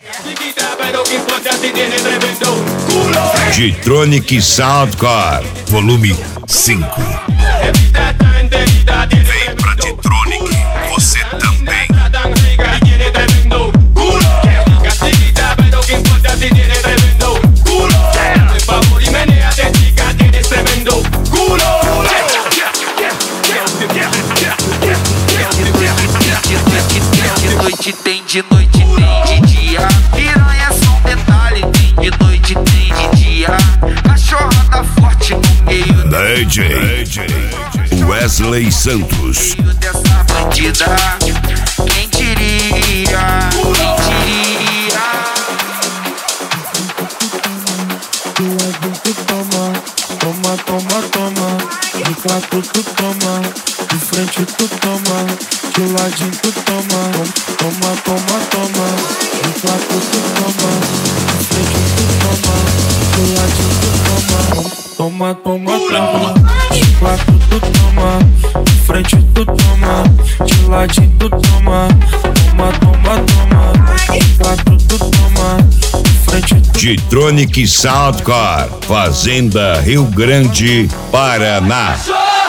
G-Tronic Soundcore, volume 5. Vem pra G-Tronic, você também. De noite tem de dia, piranha é só um detalhe. Tem de noite tem de dia, cachorrada forte no meio DJ Wesley Santos. meio dessa bandida. Quem diria? Quem diria? Toma, toma, toma. De quatro tu toma, de frente tu toma, de ladinho tu toma. Toma, toma, toma. De quatro tu toma, de frente tu toma, de ladinho tu toma. Toma, toma, toma. De quatro tu toma, de frente tu toma, de ladinho tu toma. Toma, toma, toma. De quatro tu toma, de frente tu toma. G-Tronic Soundcore, Fazenda Rio Grande, Paraná.